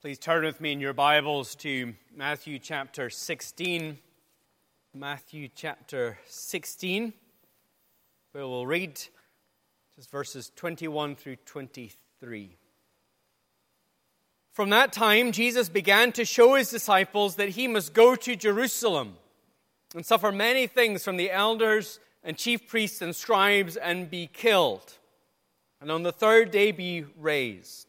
Please turn with me in your Bibles to Matthew chapter 16. Matthew chapter 16, where we'll read just verses 21 through 23. From that time, Jesus began to show his disciples that he must go to Jerusalem and suffer many things from the elders and chief priests and scribes and be killed, and on the third day be raised.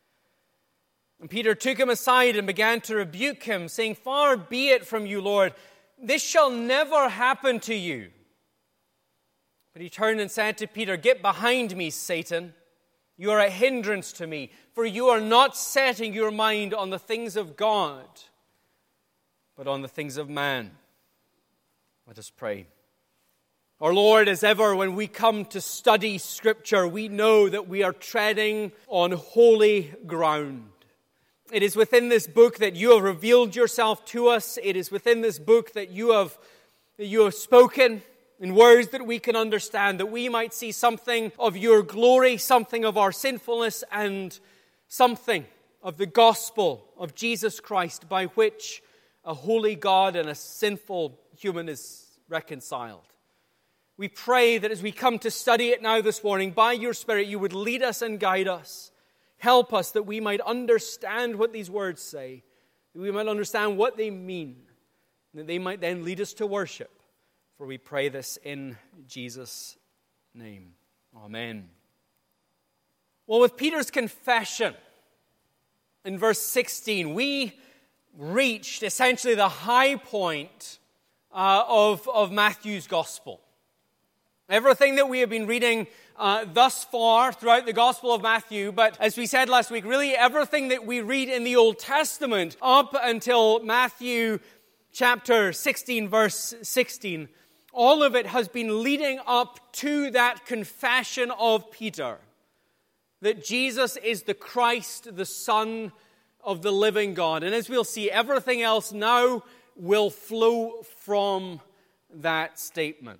And Peter took him aside and began to rebuke him, saying, "Far be it from you, Lord, this shall never happen to you." But he turned and said to Peter, "Get behind me, Satan. You are a hindrance to me, for you are not setting your mind on the things of God, but on the things of man." Let us pray. Our Lord, as ever, when we come to study Scripture, we know that we are treading on holy ground. It is within this book that you have revealed yourself to us. It is within this book that you have spoken in words that we can understand, that we might see something of your glory, something of our sinfulness, and something of the gospel of Jesus Christ, by which a holy God and a sinful human is reconciled. We pray that as we come to study it now this morning, by your Spirit, you would lead us and guide us. Help us that we might understand what these words say, that we might understand what they mean, and that they might then lead us to worship. For we pray this in Jesus' name. Amen. Well, with Peter's confession in verse 16, we reached essentially the high point of Matthew's gospel. Everything that we have been reading thus far throughout the Gospel of Matthew, but as we said last week, really everything that we read in the Old Testament up until Matthew chapter 16, verse 16, all of it has been leading up to that confession of Peter, that Jesus is the Christ, the Son of the living God. And as we'll see, everything else now will flow from that statement.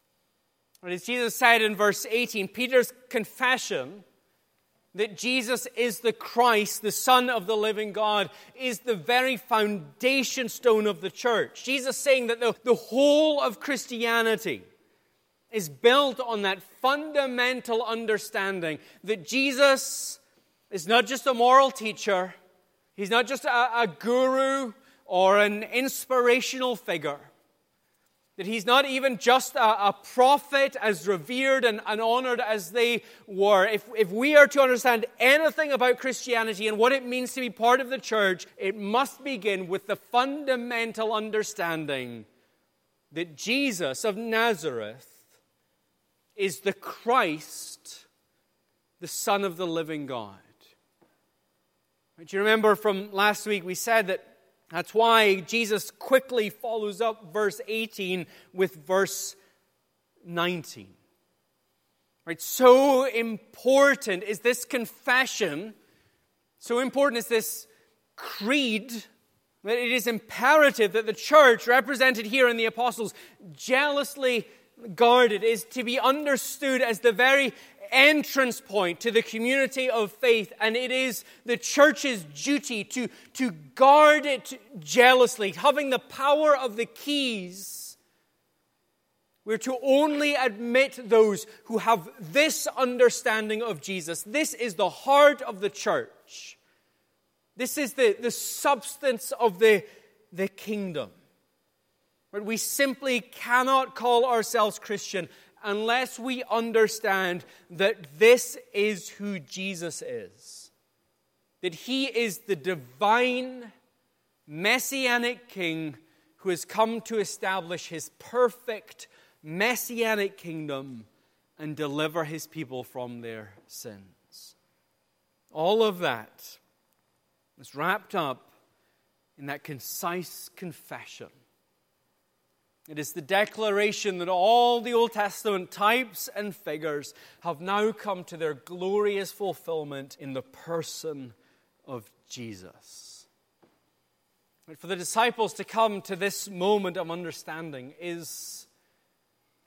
As Jesus said in verse 18, Peter's confession that Jesus is the Christ, the Son of the living God, is the very foundation stone of the church. Jesus saying that the whole of Christianity is built on that fundamental understanding that Jesus is not just a moral teacher, he's not just a guru or an inspirational figure, that he's not even just a prophet, as revered and honored as they were. If we are to understand anything about Christianity and what it means to be part of the church, it must begin with the fundamental understanding that Jesus of Nazareth is the Christ, the Son of the living God. Do you remember from last week we said that that's why Jesus quickly follows up verse 18 with verse 19. Right? So important is this confession, so important is this creed, that it is imperative that the church, represented here in the apostles, jealously guarded, is to be understood as the very entrance point to the community of faith, and it is the church's duty to guard it jealously, having the power of the keys. We're to only admit those who have this understanding of Jesus. This is the heart of the church. This is the substance of the kingdom. But we simply cannot call ourselves Christian unless we understand that this is who Jesus is. That he is the divine, messianic king who has come to establish his perfect, messianic kingdom and deliver his people from their sins. All of that is wrapped up in that concise confession. It is the declaration that all the Old Testament types and figures have now come to their glorious fulfillment in the person of Jesus. For the disciples to come to this moment of understanding is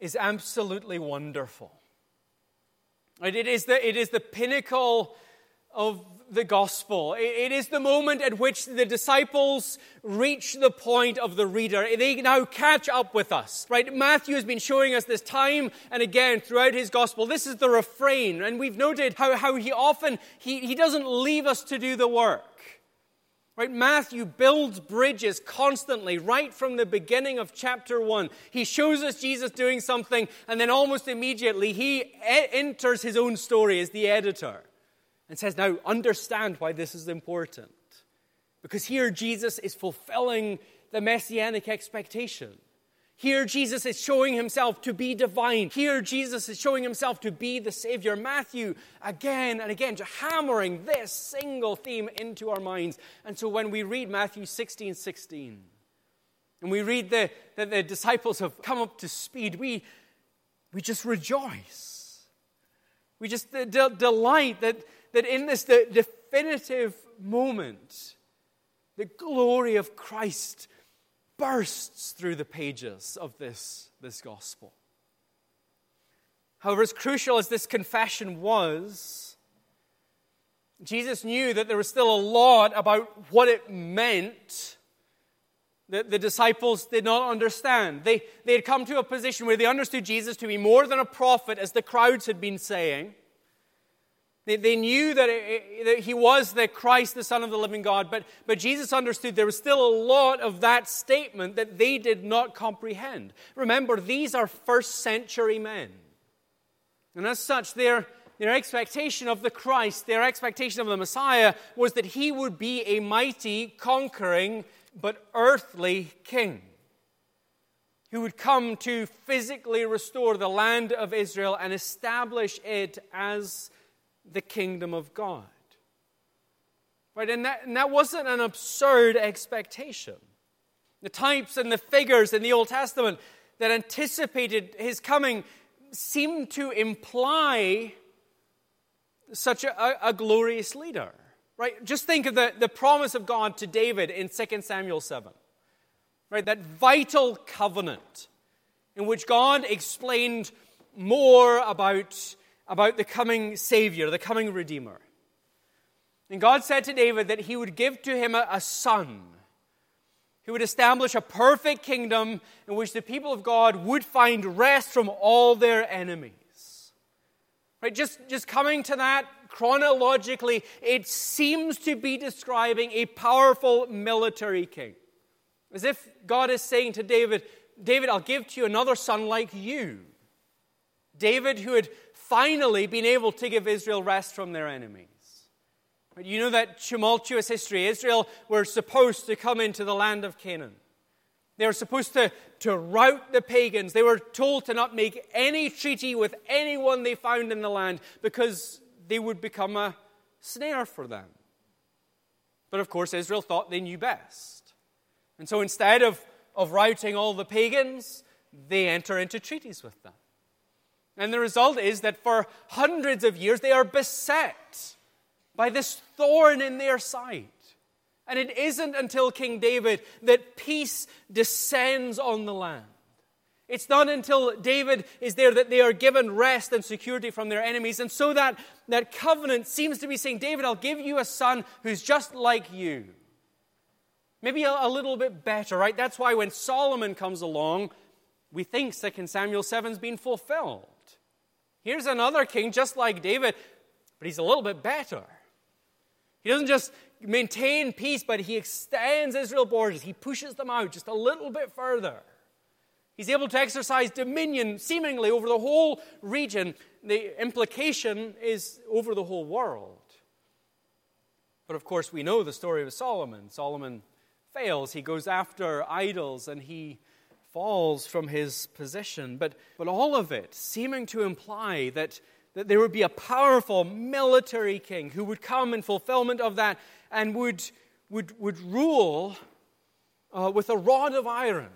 absolutely wonderful. It is the pinnacle of the gospel. It is the moment at which the disciples reach the point of the reader. They now catch up with us, right? Matthew has been showing us this time and again throughout his gospel. This is the refrain, and we've noted how he often, he doesn't leave us to do the work. Right? Matthew builds bridges constantly, right from the beginning of chapter 1. He shows us Jesus doing something, and then almost immediately he enters his own story as the editor and says, now understand why this is important. Because here Jesus is fulfilling the messianic expectation. Here Jesus is showing himself to be divine. Here Jesus is showing himself to be the Savior. Matthew, again and again, just hammering this single theme into our minds. And so when we read Matthew 16:16, and we read that the disciples have come up to speed, we just rejoice. We just delight that in this the definitive moment, the glory of Christ bursts through the pages of this gospel. However, as crucial as this confession was, Jesus knew that there was still a lot about what it meant that the disciples did not understand. They had come to a position where they understood Jesus to be more than a prophet, as the crowds had been saying. They knew that he was the Christ, the Son of the living God, but Jesus understood there was still a lot of that statement that they did not comprehend. Remember, these are first century men. And as such, their expectation of the Christ, their expectation of the Messiah, was that he would be a mighty, conquering, but earthly king who would come to physically restore the land of Israel and establish it as the kingdom of God. Right? And that wasn't an absurd expectation. The types and the figures in the Old Testament that anticipated his coming seemed to imply such a glorious leader. Right? Just think of the promise of God to David in 2 Samuel 7. Right? That vital covenant in which God explained more about the coming Savior, the coming Redeemer. And God said to David that he would give to him a son who would establish a perfect kingdom in which the people of God would find rest from all their enemies. Right? Just coming to that chronologically, it seems to be describing a powerful military king. As if God is saying to David, I'll give to you another son like you. David, who had finally been able to give Israel rest from their enemies. But you know that tumultuous history. Israel were supposed to come into the land of Canaan. They were supposed to rout the pagans. They were told to not make any treaty with anyone they found in the land because they would become a snare for them. But of course, Israel thought they knew best. And so instead of routing all the pagans, they enter into treaties with them. And the result is that for hundreds of years, they are beset by this thorn in their side. And it isn't until King David that peace descends on the land. It's not until David is there that they are given rest and security from their enemies. And so that covenant seems to be saying, David, I'll give you a son who's just like you. Maybe a little bit better, right? That's why when Solomon comes along, we think 2 Samuel 7's been fulfilled. Here's another king just like David, but he's a little bit better. He doesn't just maintain peace, but he extends Israel's borders. He pushes them out just a little bit further. He's able to exercise dominion seemingly over the whole region. The implication is over the whole world. But of course, we know the story of Solomon. Solomon fails. He goes after idols and he falls from his position. But all of it seeming to imply that there would be a powerful military king who would come in fulfillment of that and would rule with a rod of iron,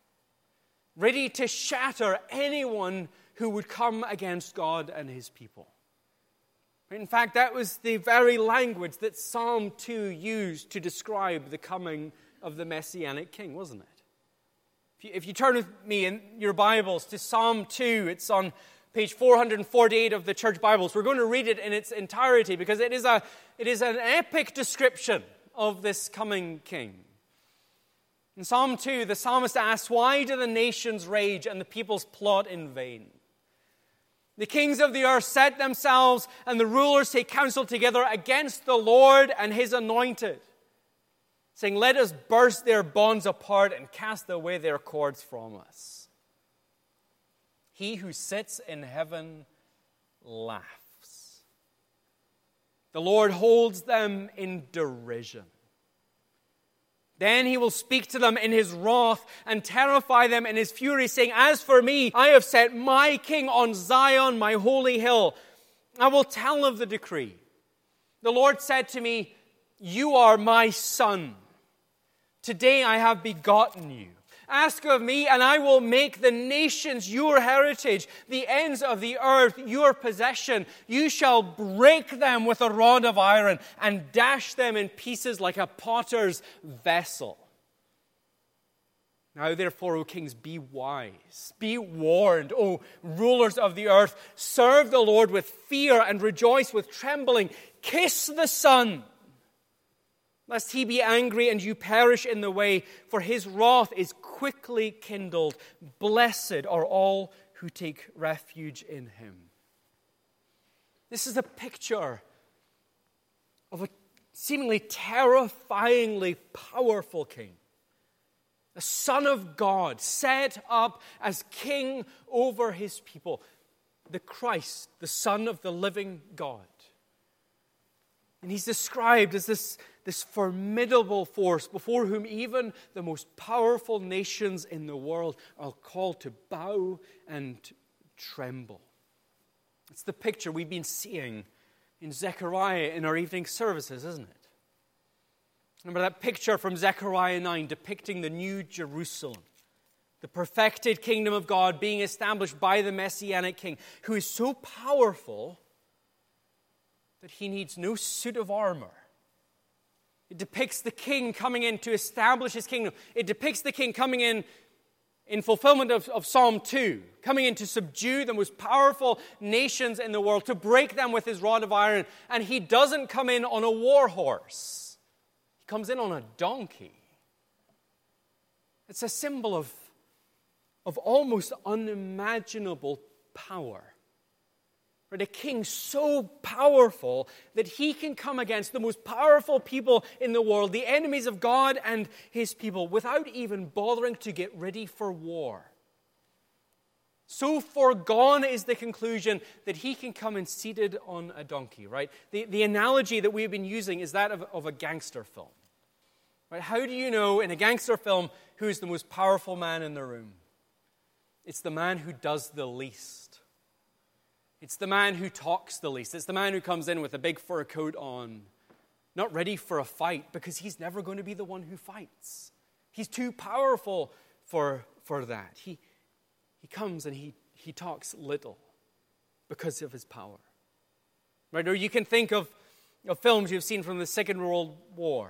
ready to shatter anyone who would come against God and his people. In fact, that was the very language that Psalm 2 used to describe the coming of the Messianic king, wasn't it? If you turn with me in your Bibles to Psalm 2, it's on page 448 of the church Bibles. We're going to read it in its entirety because it is an epic description of this coming king. In Psalm 2, the psalmist asks, "Why do the nations rage and the peoples plot in vain? The kings of the earth set themselves, and the rulers take counsel together against the Lord and his anointed, saying, 'Let us burst their bonds apart and cast away their cords from us.' He who sits in heaven laughs. The Lord holds them in derision. Then he will speak to them in his wrath and terrify them in his fury, saying, 'As for me, I have set my king on Zion, my holy hill. I will tell of the decree. The Lord said to me, you are my son. Today I have begotten you. Ask of me, and I will make the nations your heritage, the ends of the earth your possession. You shall break them with a rod of iron and dash them in pieces like a potter's vessel. Now therefore, O kings, be wise. Be warned, O rulers of the earth. Serve the Lord with fear and rejoice with trembling. Kiss the Son, lest he be angry and you perish in the way, for his wrath is quickly kindled. Blessed are all who take refuge in him." This is a picture of a seemingly terrifyingly powerful king. The Son of God, set up as king over his people. The Christ, the Son of the living God. And he's described as this formidable force before whom even the most powerful nations in the world are called to bow and tremble. It's the picture we've been seeing in Zechariah in our evening services, isn't it? Remember that picture from Zechariah 9 depicting the new Jerusalem, the perfected kingdom of God being established by the Messianic King, who is so powerful that he needs no suit of armor. It depicts the king coming in to establish his kingdom. It depicts the king coming in fulfillment of Psalm 2, coming in to subdue the most powerful nations in the world, to break them with his rod of iron. And he doesn't come in on a war horse. He comes in on a donkey. It's a symbol of almost unimaginable power. Right, a king so powerful that he can come against the most powerful people in the world, the enemies of God and his people, without even bothering to get ready for war. So foregone is the conclusion that he can come in seated on a donkey, right? The analogy that we've been using is that of a gangster film. Right? How do you know in a gangster film who's the most powerful man in the room? It's the man who does the least. It's the man who talks the least. It's the man who comes in with a big fur coat on, not ready for a fight because he's never going to be the one who fights. He's too powerful for that. He comes and he talks little because of his power. Right? Or you can think of films you've seen from the Second World War.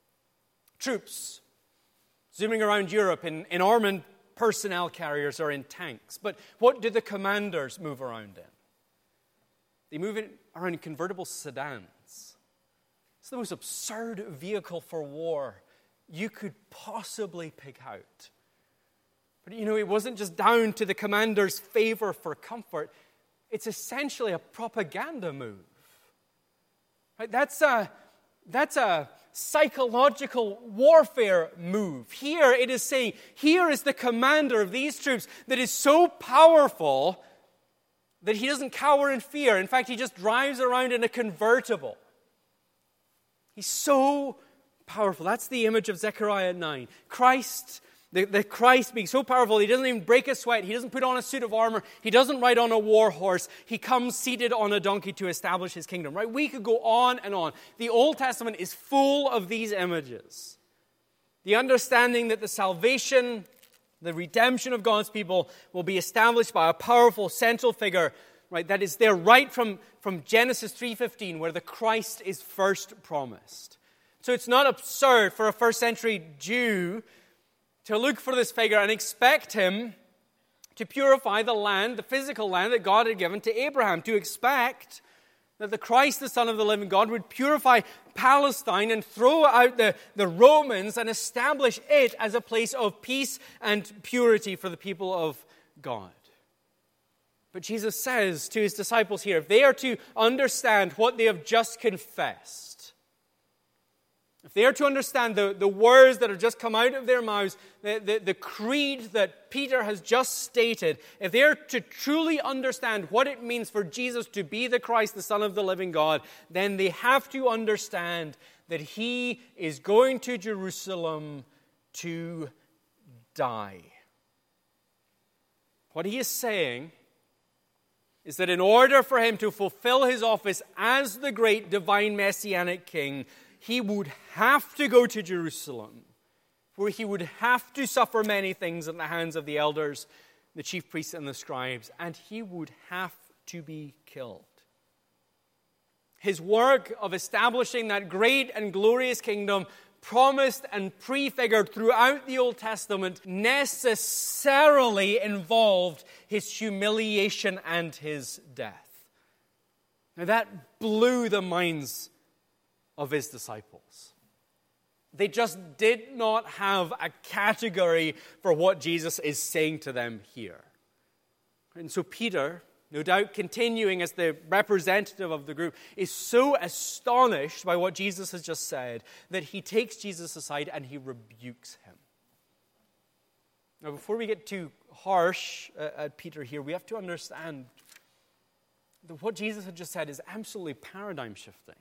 Troops zooming around Europe in armored personnel carriers or in tanks. But what do the commanders move around in? They move around in convertible sedans. It's the most absurd vehicle for war you could possibly pick out. But it wasn't just down to the commander's favor for comfort. It's essentially a propaganda move. Right? That's a psychological warfare move. Here it is saying, here is the commander of these troops that is so powerful that he doesn't cower in fear. In fact, he just drives around in a convertible. He's so powerful. That's the image of Zechariah 9. Christ, the Christ being so powerful, he doesn't even break a sweat. He doesn't put on a suit of armor. He doesn't ride on a war horse. He comes seated on a donkey to establish his kingdom. Right? We could go on and on. The Old Testament is full of these images. The understanding that the salvation, the redemption of God's people will be established by a powerful central figure, right? That is there right from Genesis 3:15, where the Christ is first promised. So it's not absurd for a first century Jew to look for this figure and expect him to purify the land, the physical land that God had given to Abraham, to expect that the Christ, the Son of the living God, would purify Palestine and throw out the Romans and establish it as a place of peace and purity for the people of God. But Jesus says to his disciples here, if they are to understand what they have just confessed, if they are to understand the words that have just come out of their mouths, the creed that Peter has just stated, if they are to truly understand what it means for Jesus to be the Christ, the Son of the living God, then they have to understand that he is going to Jerusalem to die. What he is saying is that in order for him to fulfill his office as the great divine messianic king, he would have to go to Jerusalem, where he would have to suffer many things at the hands of the elders, the chief priests, and the scribes, and he would have to be killed. His work of establishing that great and glorious kingdom, promised and prefigured throughout the Old Testament, necessarily involved his humiliation and his death. Now that blew the minds of his disciples. They just did not have a category for what Jesus is saying to them here. And so Peter, no doubt continuing as the representative of the group, is so astonished by what Jesus has just said that he takes Jesus aside and he rebukes him. Now, before we get too harsh at Peter here, we have to understand that what Jesus had just said is absolutely paradigm shifting.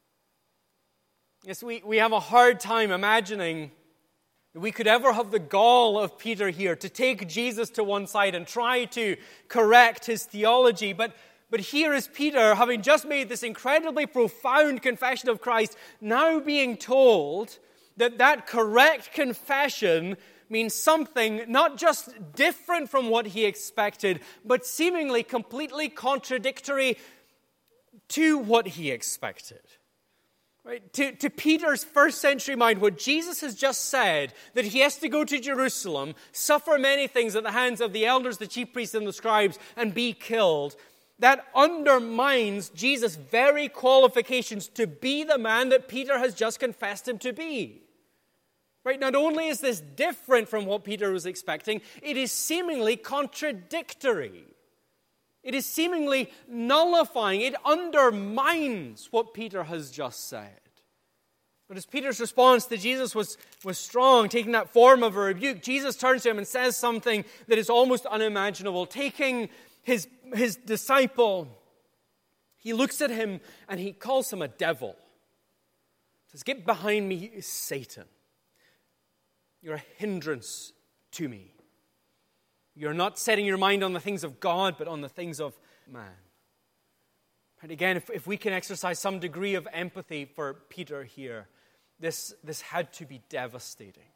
Yes, we have a hard time imagining that we could ever have the gall of Peter here to take Jesus to one side and try to correct his theology. But here is Peter, having just made this incredibly profound confession of Christ, now being told that that correct confession means something not just different from what he expected, but seemingly completely contradictory to what he expected. Right? To Peter's first century mind, what Jesus has just said, that he has to go to Jerusalem, suffer many things at the hands of the elders, the chief priests, and the scribes, and be killed, that undermines Jesus' very qualifications to be the man that Peter has just confessed him to be. Right? Not only is this different from what Peter was expecting, it is seemingly contradictory. It is seemingly nullifying. It undermines what Peter has just said. But as Peter's response to Jesus was strong, taking that form of a rebuke, Jesus turns to him and says something that is almost unimaginable. Taking his disciple, he looks at him and he calls him a devil. He says, "Get behind me, Satan. You're a hindrance to me. You're not setting your mind on the things of God, but on the things of man." And again, if we can exercise some degree of empathy for Peter here, this had to be devastating.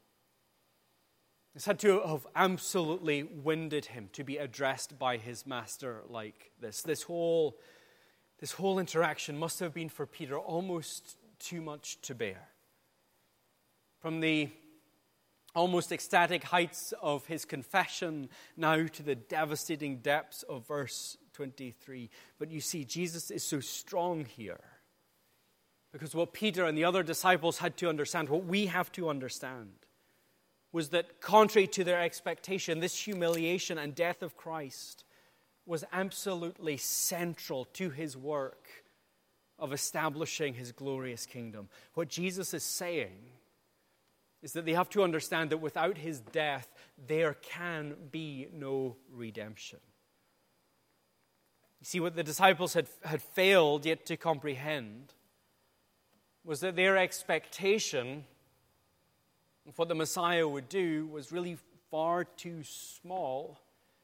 This had to have absolutely winded him to be addressed by his master like this. This whole interaction must have been for Peter almost too much to bear. From the almost ecstatic heights of his confession now to the devastating depths of verse 23. But you see, Jesus is so strong here because what Peter and the other disciples had to understand, what we have to understand, was that contrary to their expectation, this humiliation and death of Christ was absolutely central to his work of establishing his glorious kingdom. What Jesus is saying is that they have to understand that without his death, there can be no redemption. You see, what the disciples had failed yet to comprehend was that their expectation of what the Messiah would do was really far too small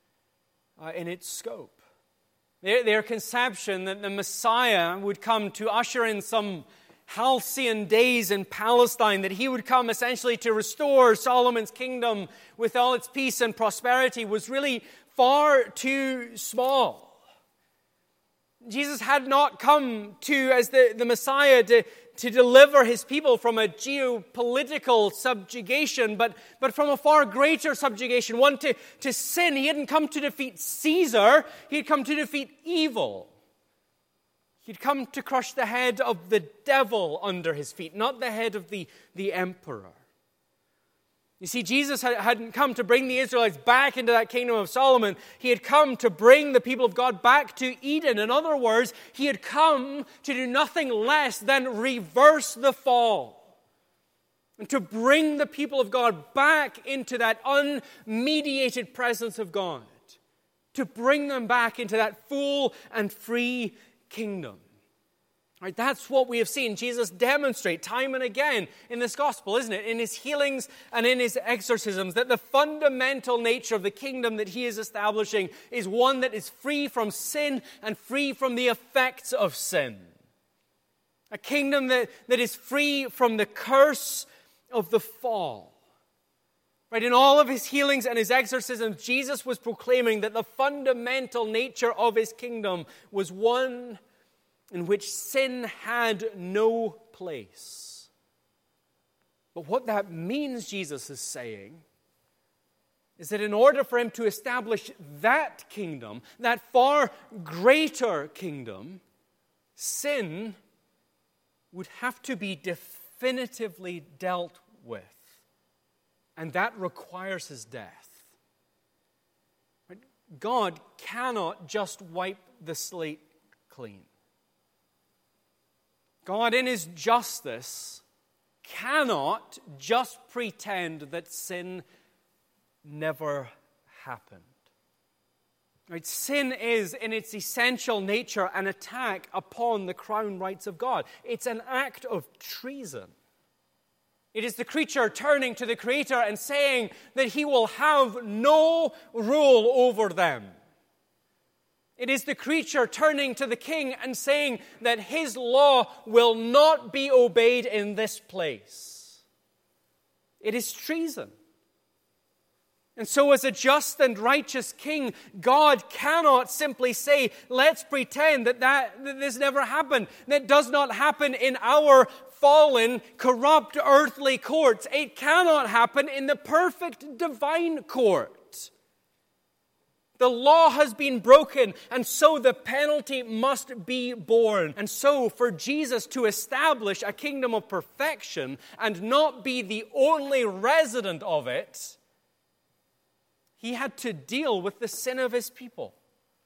in its scope. Their conception that the Messiah would come to usher in some halcyon days in Palestine, that he would come essentially to restore Solomon's kingdom with all its peace and prosperity, was really far too small. Jesus had not come to, as the Messiah, deliver his people from a geopolitical subjugation, but from a far greater subjugation, one to sin. He hadn't come to defeat Caesar, he had come to defeat evil. He'd come to crush the head of the devil under his feet, not the head of the emperor. You see, Jesus hadn't come to bring the Israelites back into that kingdom of Solomon. He had come to bring the people of God back to Eden. In other words, he had come to do nothing less than reverse the fall and to bring the people of God back into that unmediated presence of God, to bring them back into that full and free kingdom. Right, that's what we have seen Jesus demonstrate time and again in this gospel, isn't it? In his healings and in his exorcisms, that the fundamental nature of the kingdom that he is establishing is one that is free from sin and free from the effects of sin. A kingdom that is free from the curse of the fall. Right, in all of his healings and his exorcisms, Jesus was proclaiming that the fundamental nature of his kingdom was one in which sin had no place. But what that means, Jesus is saying, is that in order for him to establish that kingdom, that far greater kingdom, sin would have to be definitively dealt with. And that requires his death. God cannot just wipe the slate clean. God, in his justice, cannot just pretend that sin never happened. Right? Sin is, in its essential nature, an attack upon the crown rights of God. It's an act of treason. It is the creature turning to the Creator and saying that he will have no rule over them. It is the creature turning to the king and saying that his law will not be obeyed in this place. It is treason. And so as a just and righteous king, God cannot simply say, let's pretend that this never happened. That does not happen in our fallen, corrupt earthly courts. It cannot happen in the perfect divine court. The law has been broken, and so the penalty must be borne. And so for Jesus to establish a kingdom of perfection and not be the only resident of it, he had to deal with the sin of his people.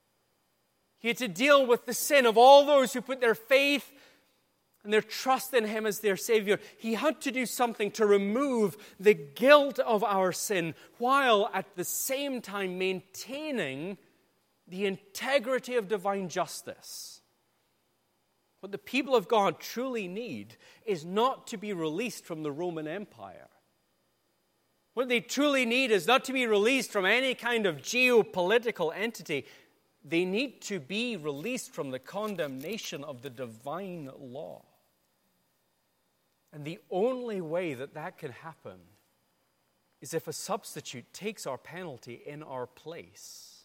He had to deal with the sin of all those who put their faith and their trust in him as their Savior. He had to do something to remove the guilt of our sin while at the same time maintaining the integrity of divine justice. What the people of God truly need is not to be released from the Roman Empire. What they truly need is not to be released from any kind of geopolitical entity. They need to be released from the condemnation of the divine law. And the only way that can happen is if a substitute takes our penalty in our place.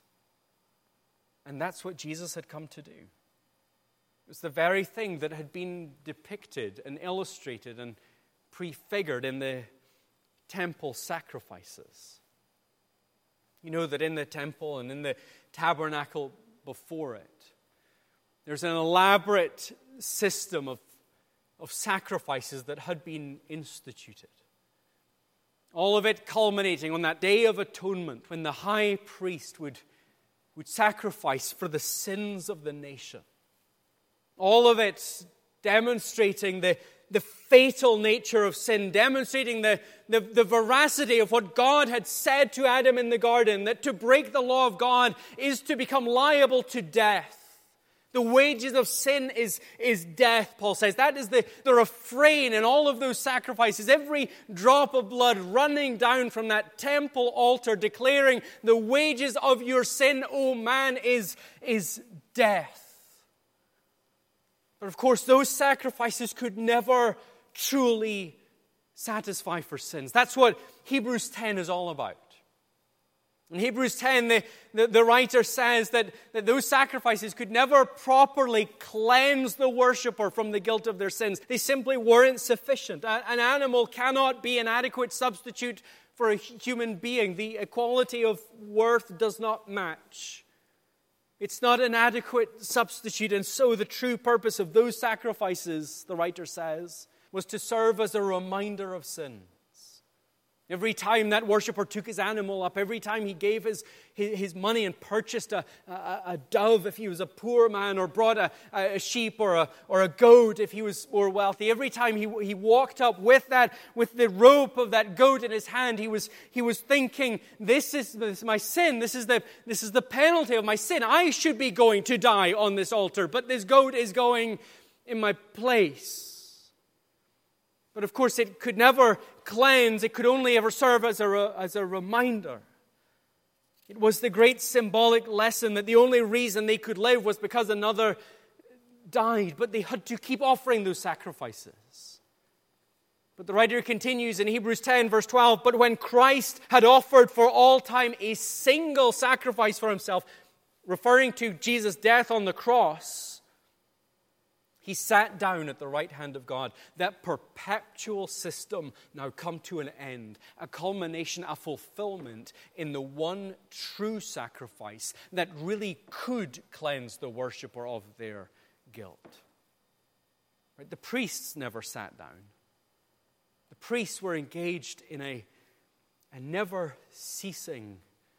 And that's what Jesus had come to do. It was the very thing that had been depicted and illustrated and prefigured in the temple sacrifices. You know that in the temple and in the tabernacle before it, there's an elaborate system of sacrifices that had been instituted. All of it culminating on that Day of Atonement when the high priest would sacrifice for the sins of the nation. All of it demonstrating the fatal nature of sin, demonstrating the veracity of what God had said to Adam in the garden, that to break the law of God is to become liable to death. The wages of sin is death, Paul says. That is the refrain in all of those sacrifices. Every drop of blood running down from that temple altar declaring the wages of your sin, O man, is death. But of course, those sacrifices could never truly satisfy for sins. That's what Hebrews 10 is all about. In Hebrews 10, the writer says that those sacrifices could never properly cleanse the worshiper from the guilt of their sins. They simply weren't sufficient. An animal cannot be an adequate substitute for a human being. The equality of worth does not match. It's not an adequate substitute, and so the true purpose of those sacrifices, the writer says, was to serve as a reminder of sin. Every time that worshiper took his animal up, every time he gave his money and purchased a dove if he was a poor man, or brought a sheep or a goat if he was more wealthy, every time he walked up with the rope of that goat in his hand, he was thinking, this is my sin, this is the penalty of my sin. I should be going to die on this altar, but this goat is going in my place. But of course, it could never cleanse. It could only ever serve as a reminder. It was the great symbolic lesson that the only reason they could live was because another died. But they had to keep offering those sacrifices. But the writer continues in Hebrews 10, verse 12, "But when Christ had offered for all time a single sacrifice for himself," referring to Jesus' death on the cross, he sat down at the right hand of God. That perpetual system now come to an end, a culmination, a fulfillment in the one true sacrifice that really could cleanse the worshiper of their guilt. Right? The priests never sat down. The priests were engaged in a never-ceasing,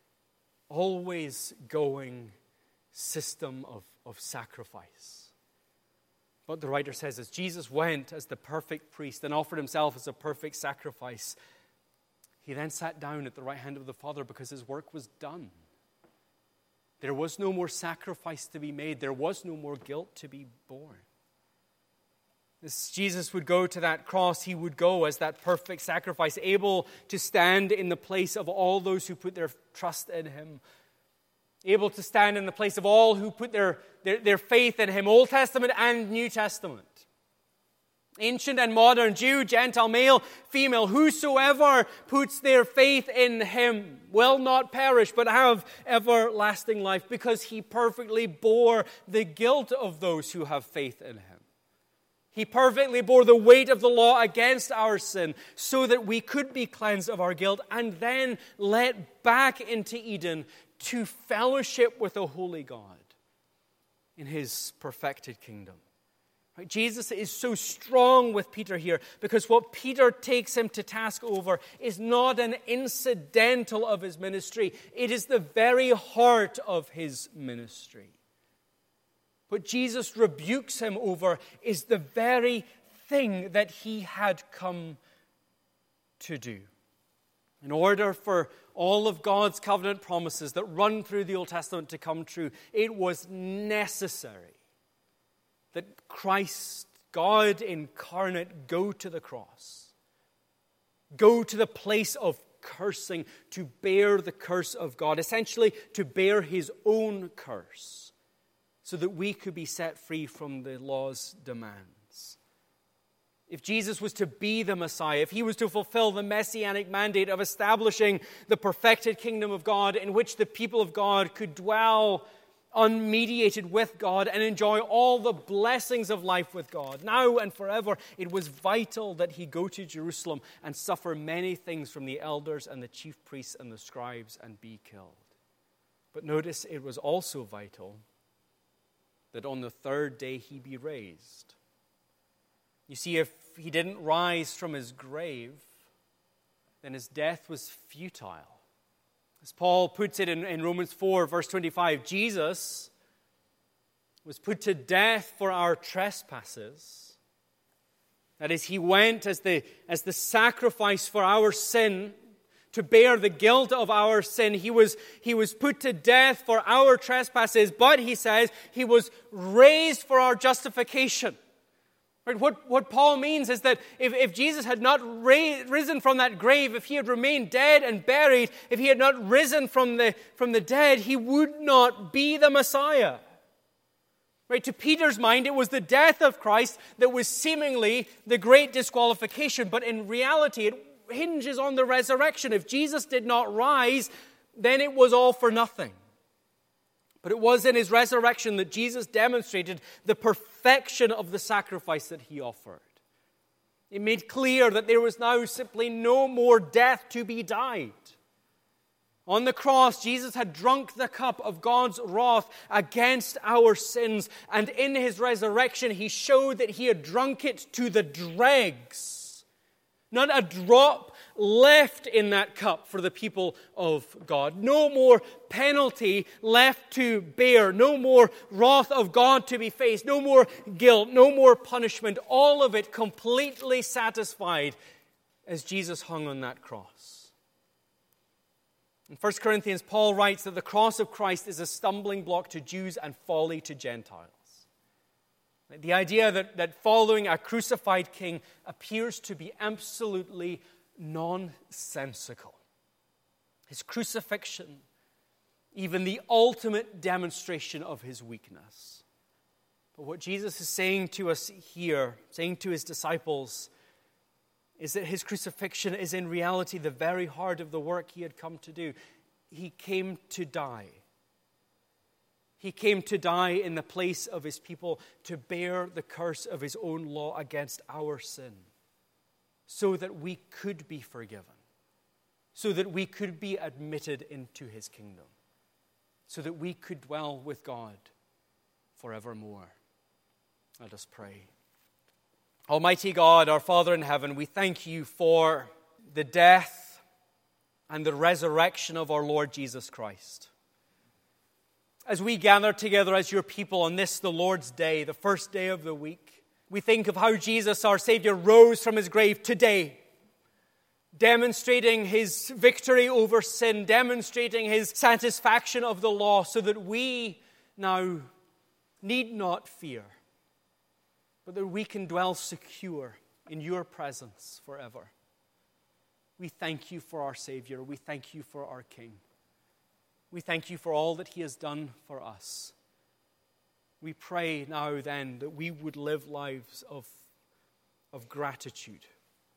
always-going system of sacrifice. But the writer says, as Jesus went as the perfect priest and offered himself as a perfect sacrifice, he then sat down at the right hand of the Father because his work was done. There was no more sacrifice to be made. There was no more guilt to be borne. As Jesus would go to that cross, he would go as that perfect sacrifice, able to stand in the place of all those who put their trust in him, able to stand in the place of all who put their faith in him, Old Testament and New Testament. Ancient and modern, Jew, Gentile, male, female, whosoever puts their faith in him will not perish but have everlasting life, because he perfectly bore the guilt of those who have faith in him. He perfectly bore the weight of the law against our sin so that we could be cleansed of our guilt and then let back into Eden to fellowship with a holy God in his perfected kingdom. Right? Jesus is so strong with Peter here because what Peter takes him to task over is not an incidental of his ministry. It is the very heart of his ministry. What Jesus rebukes him over is the very thing that he had come to do. In order for all of God's covenant promises that run through the Old Testament to come true, it was necessary that Christ, God incarnate, go to the cross, go to the place of cursing, to bear the curse of God, essentially to bear his own curse, so that we could be set free from the law's demands. If Jesus was to be the Messiah, if he was to fulfill the messianic mandate of establishing the perfected kingdom of God in which the people of God could dwell unmediated with God and enjoy all the blessings of life with God, now and forever, it was vital that he go to Jerusalem and suffer many things from the elders and the chief priests and the scribes and be killed. But notice it was also vital that on the third day he be raised. You see, if he didn't rise from his grave, then his death was futile. As Paul puts it in Romans 4, verse 25, Jesus was put to death for our trespasses. That is, he went as the sacrifice for our sin, to bear the guilt of our sin. He was put to death for our trespasses, but he says he was raised for our justification. Right? What Paul means is that if Jesus had not risen from that grave, if he had remained dead and buried, if he had not risen from the dead, he would not be the Messiah. Right? To Peter's mind, it was the death of Christ that was seemingly the great disqualification, but in reality, it hinges on the resurrection. If Jesus did not rise, then it was all for nothing. But it was in his resurrection that Jesus demonstrated the perfection of the sacrifice that he offered. It made clear that there was now simply no more death to be died. On the cross, Jesus had drunk the cup of God's wrath against our sins. And in his resurrection, he showed that he had drunk it to the dregs. Not a drop left in that cup for the people of God. No more penalty left to bear. No more wrath of God to be faced. No more guilt. No more punishment. All of it completely satisfied as Jesus hung on that cross. In 1 Corinthians, Paul writes that the cross of Christ is a stumbling block to Jews and folly to Gentiles. The idea that following a crucified king appears to be absolutely nonsensical. His crucifixion, even the ultimate demonstration of his weakness. But what Jesus is saying to us here, saying to his disciples, is that his crucifixion is in reality the very heart of the work he had come to do. He came to die. He came to die in the place of his people to bear the curse of his own law against our sin, so that we could be forgiven, so that we could be admitted into his kingdom, so that we could dwell with God forevermore. Let us pray. Almighty God, our Father in heaven, we thank you for the death and the resurrection of our Lord Jesus Christ. As we gather together as your people on this, the Lord's Day, the first day of the week, we think of how Jesus, our Savior, rose from his grave today, demonstrating his victory over sin, demonstrating his satisfaction of the law, so that we now need not fear, but that we can dwell secure in your presence forever. We thank you for our Savior. We thank you for our King. We thank you for all that he has done for us. We pray now then that we would live lives of gratitude.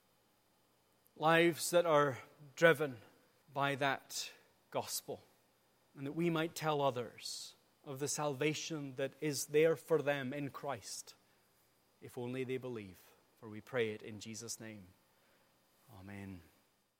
Lives that are driven by that gospel. And that we might tell others of the salvation that is there for them in Christ, if only they believe. For we pray it in Jesus' name. Amen.